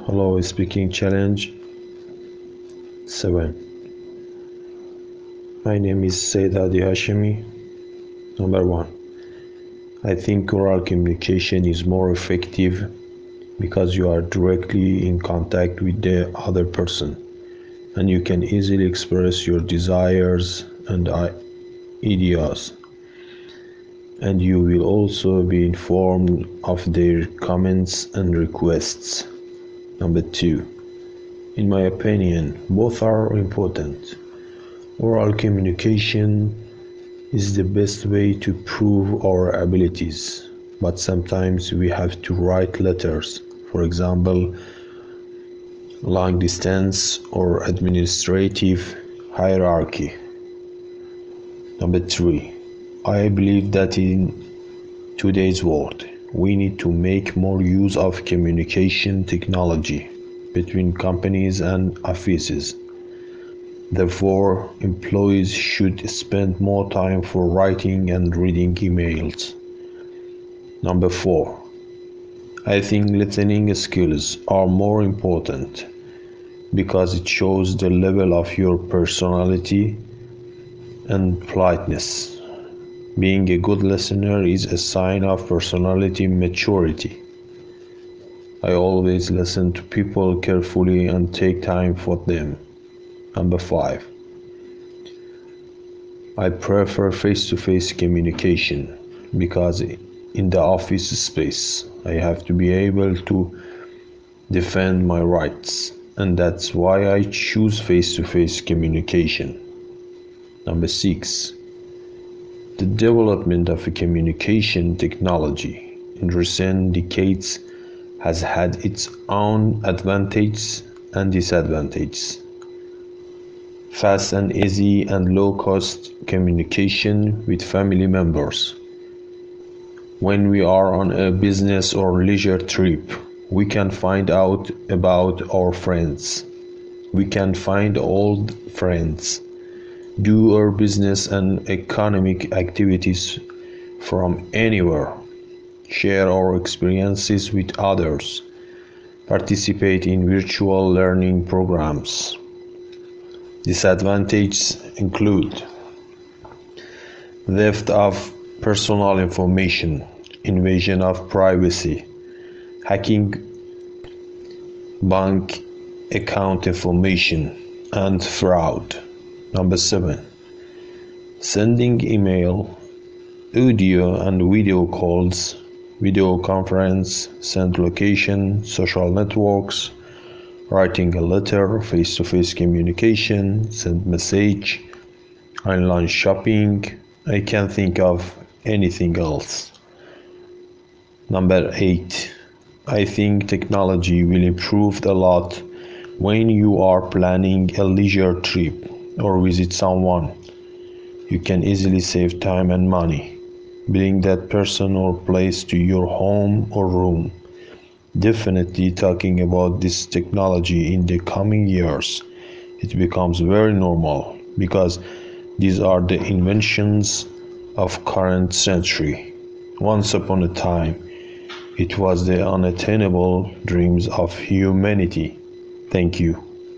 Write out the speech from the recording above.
Hello, speaking challenge 7. My name is Said Hadi Hashemi. Number 1. I think oral communication is more effective because you are directly in contact with the other person and you can easily express your desires and ideas, and you will also be informed of their comments and requests. Number 2. In my opinion, both are important. Oral communication is the best way to prove our abilities, but sometimes we have to write letters, for example, long distance or administrative hierarchy. Number 3. I believe that in today's world, we need to make more use of communication technology between companies and offices. Therefore, employees should spend more time for writing and reading emails. Number 4. I think listening skills are more important because it shows the level of your personality and politeness. Being a good listener is a sign of personality maturity. I always listen to people carefully and take time for them. Number 5. I prefer face-to-face communication because in the office space I have to be able to defend my rights, and that's why I choose face-to-face communication. Number 6. The development of communication technology in recent decades has had its own advantages and disadvantages. Fast and easy and low-cost communication with family members. When we are on a business or leisure trip, we can find out about our friends. We can find old friends, do our business and economic activities from anywhere, share our experiences with others, participate in virtual learning programs. Disadvantages include theft of personal information, invasion of privacy, hacking bank account information, and fraud. Number 7. Sending email, audio and video calls, video conference, send location, social networks, writing a letter, face-to-face communication, send message, online shopping. I can't think of anything else. Number 8. I think technology will improve a lot when you are planning a leisure trip or visit someone. You can easily save time and money, bring that person or place to your home or room. Definitely talking about this technology in the coming years, it becomes very normal because these are the inventions of current century. Once upon a time, it was the unattainable dreams of humanity. Thank you.